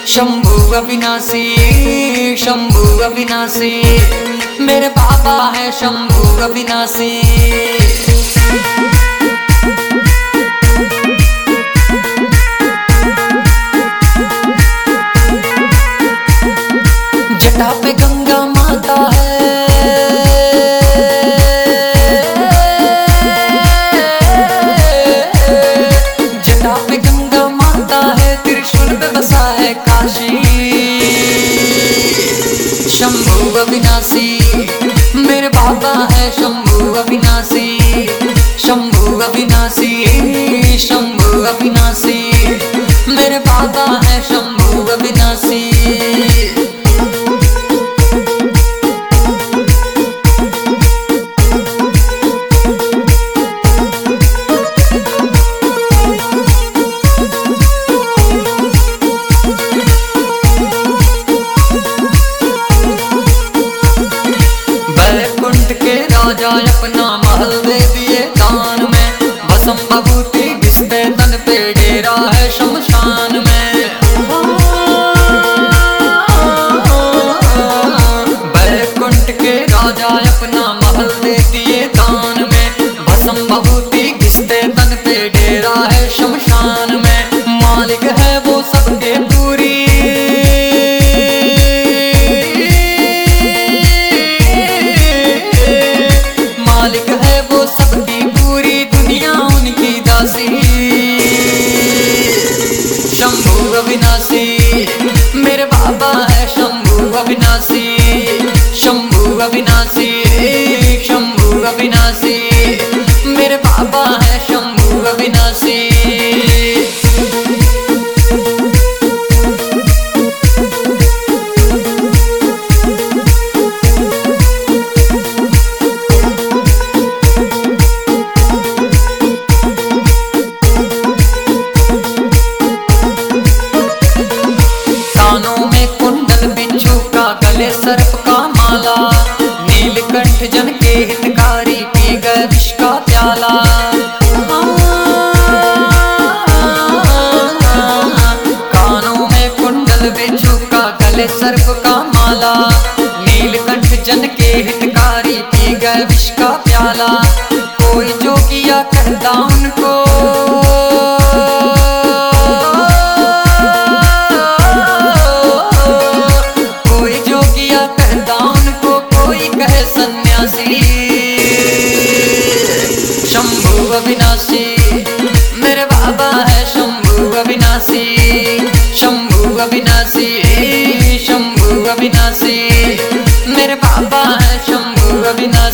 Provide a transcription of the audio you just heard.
शंभू अविनाशी, शंभू अविनाशी, मेरे बाबा है शंभू अविनाशी। जटा पे गंगा माता है, जटा पे गंगा माता है, त्रिशूल पे बसा है काशी। शंभू अविनाशी, मेरे बाबा है शंभू अविनाशी। शंभू अविनाशी, शंभू अविनाशी, मेरे बाबा है शंभू अविनाशी। बैकुंठ के राजा अपना महल दे दिए दान में, भस्म भभूति घिसते तन पे डेरा है शमशान में। बैकुंठ के राजा अपना महल दे दिए दान में, भस्म भभूति घिसते तन पे डेरा है शमशान में। मालिक है वो सबके पूरी, मालिक है वो सबकी पूरी, दुनिया उनकी दासी। शंभू अविनाशी, मेरे बाबा है शंभू अविनाशी। शंभू अविनाशी, शंभू अविनाशी, मेरे बाबा है शंभू अविनाशी। गले सर्प का माला, नीलकंठ जन के हितकारी, पी गए विष का प्याला। कानों में कुंडल बिच्छू का, गले सर्प का माला, नीलकंठ जन के हितकारी, पी गए विष का प्याला। कोई जोगिया कहता उनको, शंभू अविनाशी, मेरे बाबा है शंभू अविनाशी। शंभू अविनाशी, शंभू अविनाशी, मेरे बाबा है शंभू अविनाशी।